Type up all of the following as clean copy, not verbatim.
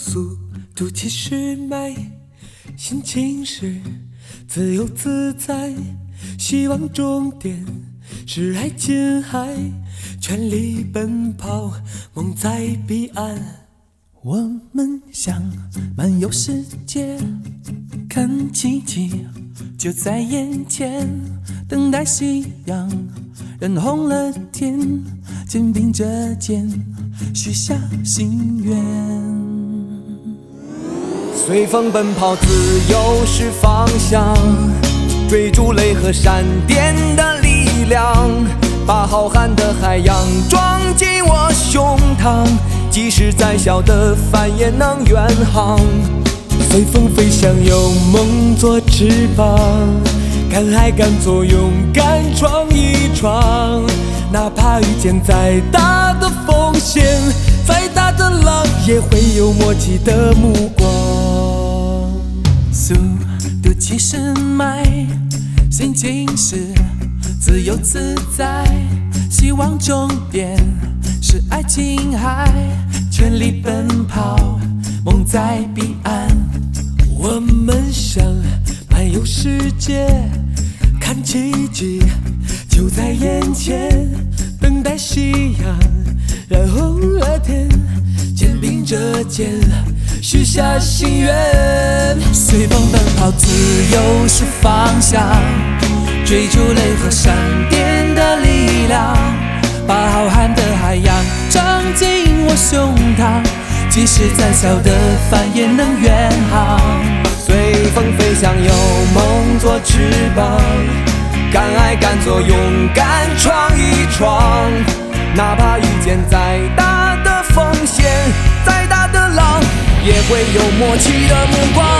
速度其实慢，心情是自由自在，希望终点是爱琴海，全力奔跑，梦在彼岸。我们想漫游世界，看奇迹就在眼前，等待夕阳染红了天，肩并着肩许下心愿。随风奔跑，自由是方向，追逐雷和闪电的力量，把浩瀚的海洋装进我胸膛，即使再小的帆也能远航。随风飞翔，有梦做翅膀，敢爱敢做，勇敢闯一闯，哪怕遇见再大的风险，再大的浪也会有默契的目光。速度其实慢，心情是自由自在，希望终点是爱琴海，全力奔跑，梦在彼岸。我们想漫游世界，看奇迹就在眼前，等待夕阳染红了天，肩并着肩许下心愿。随风奔跑，自由是方向，追逐雷和闪电的力量，把浩瀚的海洋装进我胸膛，即使再小的帆也能远航。随风飞翔，有梦做翅膀，敢爱敢做，勇敢闯一闯，哪怕遇见再大的风险，再大的浪也会有默契的目光。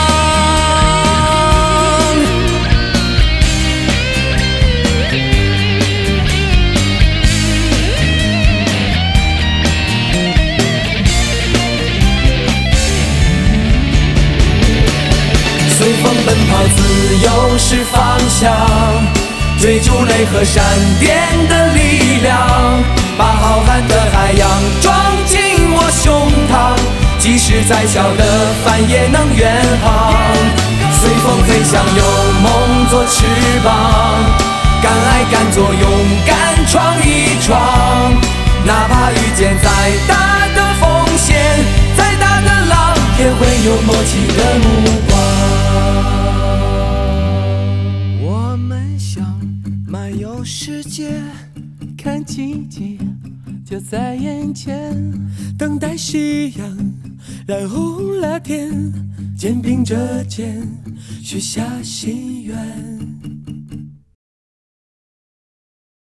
随风奔跑，自由是方向，追逐雷和闪电的力量，把浩瀚的海洋装进我胸膛，即使再小的帆也能远航。随风飞翔，有梦做翅膀，敢爱敢做，勇敢闯一闯，哪怕遇见再大的风险，再大的浪也会有默契的目光。我们想漫游世界，看奇迹就在眼前，等待夕阳染红了天，肩并着肩许下心愿。